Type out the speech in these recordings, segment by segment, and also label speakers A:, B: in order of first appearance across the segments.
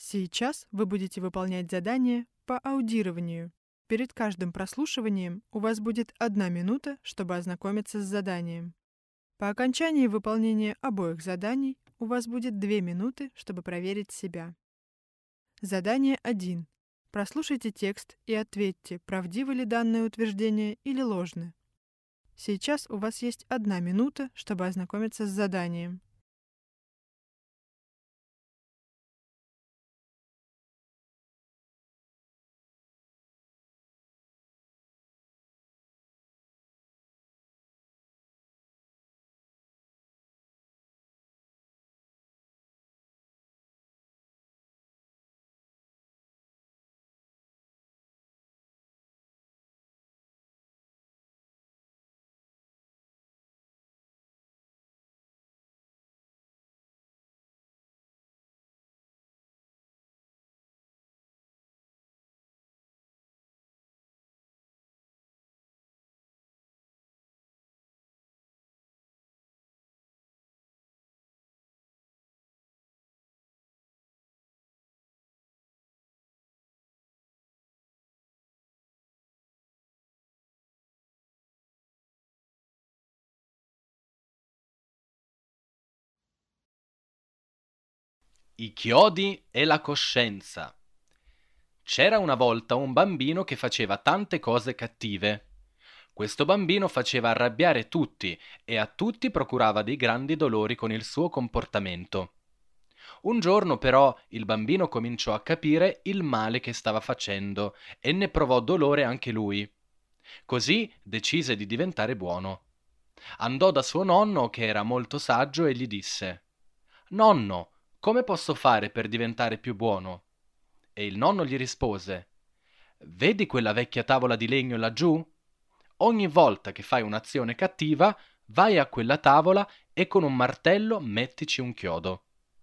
A: Сейчас вы будете выполнять задание по аудированию. Перед каждым прослушиванием у вас будет 1 минута, чтобы ознакомиться с заданием. По окончании выполнения обоих заданий у вас будет 2 минуты, чтобы проверить себя. Задание 1. Прослушайте текст и ответьте, правдивы ли данное утверждение или ложны. Сейчас у вас есть 1 минута, чтобы ознакомиться с заданием.
B: I chiodi e la coscienza. C'era una volta un bambino che faceva tante cose cattive. Questo bambino faceva arrabbiare tutti e a tutti procurava dei grandi dolori con il suo comportamento. Un giorno però il bambino cominciò a capire il male che stava facendo e ne provò dolore anche lui. Così decise di diventare buono. Andò da suo nonno, che era molto saggio, e gli disse: «Nonno, come posso fare per diventare più buono?» E il nonno gli rispose: «Vedi quella vecchia tavola di legno laggiù? Ogni volta che fai un'azione cattiva, vai a quella tavola e con un martello mettici un chiodo».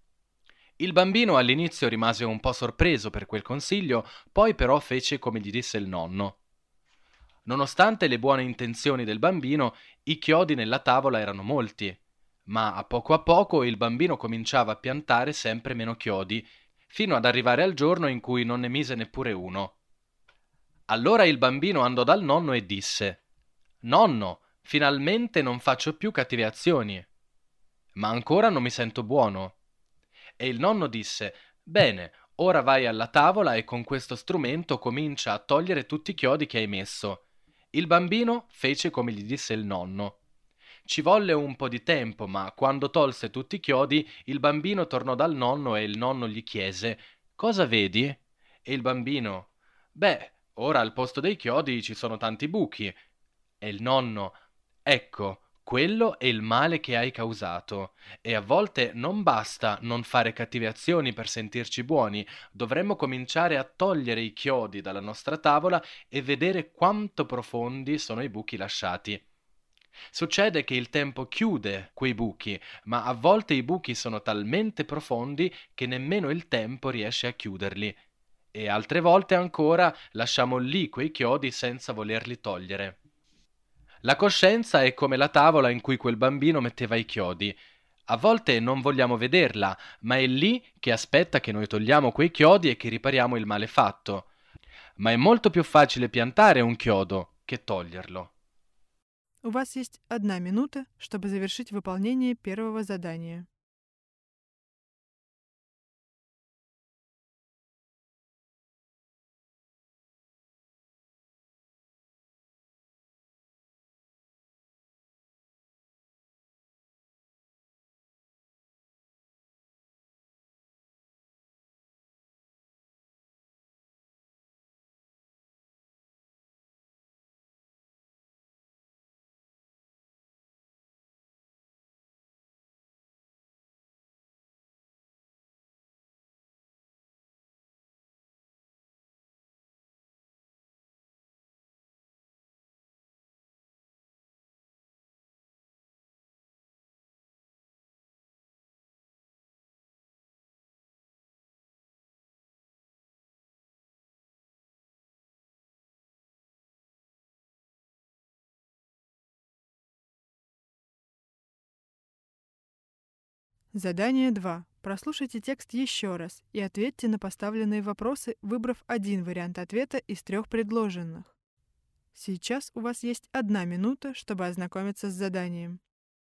B: Il bambino all'inizio rimase un po' sorpreso per quel consiglio, poi però fece come gli disse il nonno. Nonostante le buone intenzioni del bambino, i chiodi nella tavola erano molti, ma a poco il bambino cominciava a piantare sempre meno chiodi, fino ad arrivare al giorno in cui non ne mise neppure uno. Allora il bambino andò dal nonno e disse: «Nonno, finalmente non faccio più cattive azioni, ma ancora non mi sento buono». E il nonno disse: «Bene, ora vai alla tavola e con questo strumento comincia a togliere tutti i chiodi che hai messo». Il bambino fece come gli disse il nonno. Ci volle un po' di tempo, ma quando tolse tutti i chiodi, il bambino tornò dal nonno e il nonno gli chiese: «Cosa vedi?» E il bambino: «Beh, ora al posto dei chiodi ci sono tanti buchi». E il nonno: «Ecco, quello è il male che hai causato. E a volte non basta non fare cattive azioni per sentirci buoni, dovremmo cominciare a togliere i chiodi dalla nostra tavola e vedere quanto profondi sono i buchi lasciati. Succede che il tempo chiude quei buchi, ma a volte i buchi sono talmente profondi che nemmeno il tempo riesce a chiuderli. E altre volte ancora lasciamo lì quei chiodi senza volerli togliere. La coscienza è come la tavola in cui quel bambino metteva i chiodi. A volte non vogliamo vederla, ma è lì che aspetta che noi togliamo quei chiodi e che ripariamo il male fatto. Ma è molto più facile piantare un chiodo che toglierlo.
A: У вас есть 1 минута, чтобы завершить выполнение первого задания. Задание 2. Прослушайте текст еще раз и ответьте на поставленные вопросы, выбрав один вариант ответа из 3 предложенных. Сейчас у вас есть 1 минута, чтобы ознакомиться с заданием.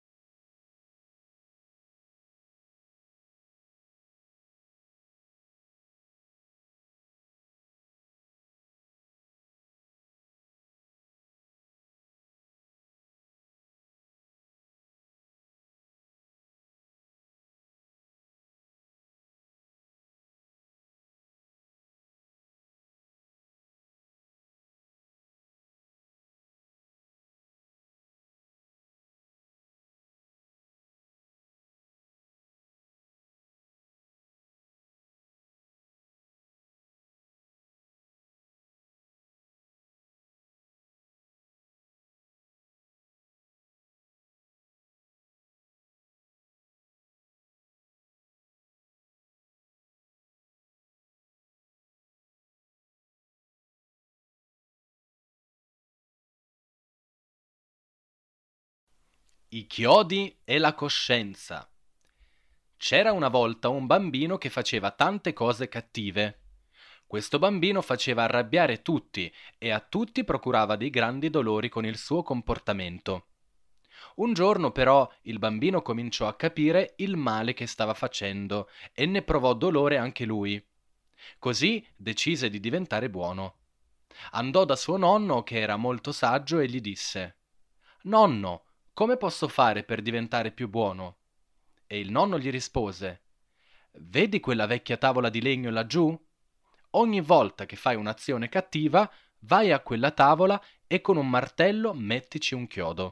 B: I chiodi e la coscienza. C'era una volta un bambino che faceva tante cose cattive. Questo bambino faceva arrabbiare tutti e a tutti procurava dei grandi dolori con il suo comportamento. Un giorno però il bambino cominciò a capire il male che stava facendo e ne provò dolore anche lui. Così decise di diventare buono. Andò da suo nonno, che era molto saggio, e gli disse: Nonno, come posso fare per diventare più buono? E il nonno gli rispose: Vedi quella vecchia tavola di legno laggiù? Ogni volta che fai un'azione cattiva, vai a quella tavola e con un martello mettici un chiodo.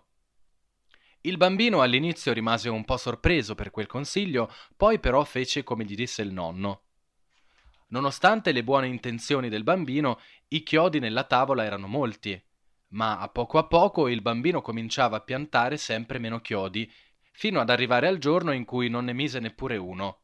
B: Il bambino all'inizio rimase un po' sorpreso per quel consiglio, poi però fece come gli disse il nonno. Nonostante le buone intenzioni del bambino, i chiodi nella tavola erano molti, ma a poco il bambino cominciava a piantare sempre meno chiodi, fino ad arrivare al giorno in cui non ne mise neppure uno.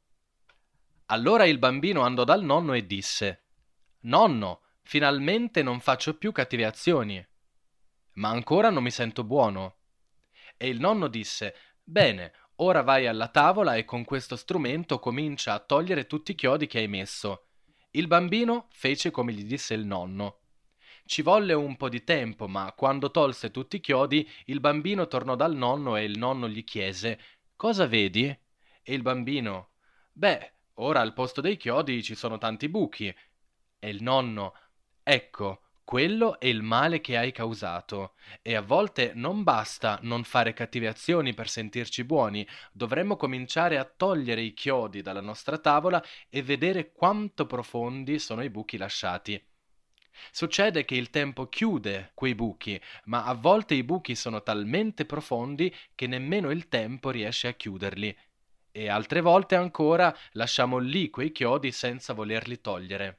B: Allora il bambino andò dal nonno e disse: Nonno, finalmente non faccio più cattive azioni, ma ancora non mi sento buono. E il nonno disse: Bene, ora vai alla tavola e con questo strumento comincia a togliere tutti i chiodi che hai messo. Il bambino fece come gli disse il nonno. Ci volle un po' di tempo, ma quando tolse tutti i chiodi, il bambino tornò dal nonno e il nonno gli chiese: Cosa vedi? E il bambino: Beh, ora al posto dei chiodi ci sono tanti buchi. E il nonno: Ecco, quello è il male che hai causato. E a volte non basta non fare cattive azioni per sentirci buoni, dovremmo cominciare a togliere i chiodi dalla nostra tavola e vedere quanto profondi sono i buchi lasciati. Succede che il tempo chiude quei buchi, ma a volte i buchi sono talmente profondi che nemmeno il tempo riesce a chiuderli. E altre volte ancora lasciamo lì quei chiodi senza volerli togliere.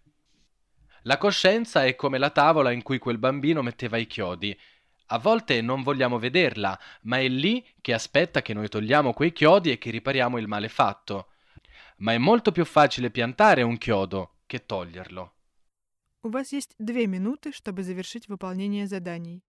B: La coscienza è come la tavola in cui quel bambino metteva i chiodi. A volte non vogliamo vederla, ma è lì che aspetta che noi togliamo quei chiodi e che ripariamo il male fatto. Ma è molto più facile piantare un chiodo che toglierlo.
A: У вас есть 2 минуты, чтобы завершить выполнение заданий.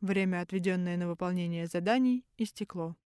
A: Время, отведенное на выполнение заданий, истекло.